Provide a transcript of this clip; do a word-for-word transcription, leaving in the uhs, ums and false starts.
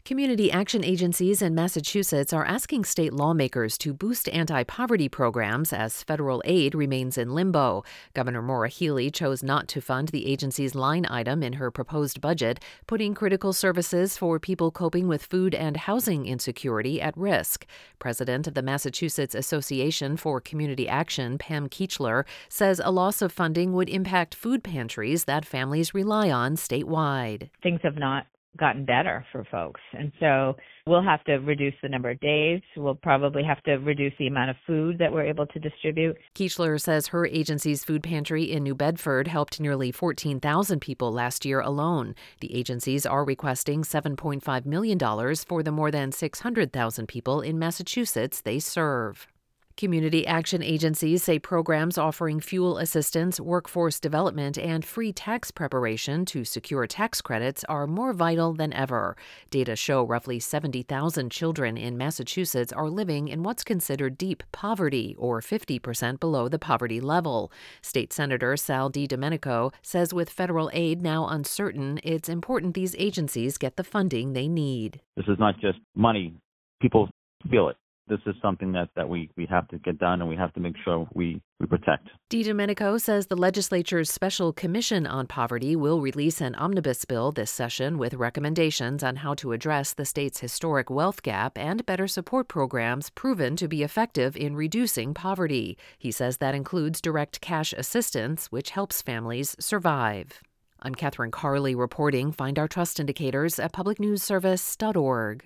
Community action agencies in Massachusetts are asking state lawmakers to boost anti-poverty programs as federal aid remains in limbo. Governor Maura Healey chose not to fund the agency's line item in her proposed budget, putting critical services for people coping with food and housing insecurity at risk. President of the Massachusetts Association for Community Action, Pam Keechler, says a loss of funding would impact food pantries that families rely on statewide. Things have not gotten better for folks. And so we'll have to reduce the number of days. We'll probably have to reduce the amount of food that we're able to distribute. Keechler says her agency's food pantry in New Bedford helped nearly fourteen thousand people last year alone. The agencies are requesting seven point five million dollars for the more than six hundred thousand people in Massachusetts they serve. Community action agencies say programs offering fuel assistance, workforce development, and free tax preparation to secure tax credits are more vital than ever. Data show roughly seventy thousand children in Massachusetts are living in what's considered deep poverty, or fifty percent below the poverty level. State Senator Sal DiDomenico says with federal aid now uncertain, it's important these agencies get the funding they need. This is not just money. People feel it. This is something that, that we, we have to get done, and we have to make sure we, we protect. DiDomenico says the legislature's Special Commission on Poverty will release an omnibus bill this session with recommendations on how to address the state's historic wealth gap and better support programs proven to be effective in reducing poverty. He says that includes direct cash assistance, which helps families survive. I'm Catherine Carley reporting. Find our trust indicators at public news service dot org.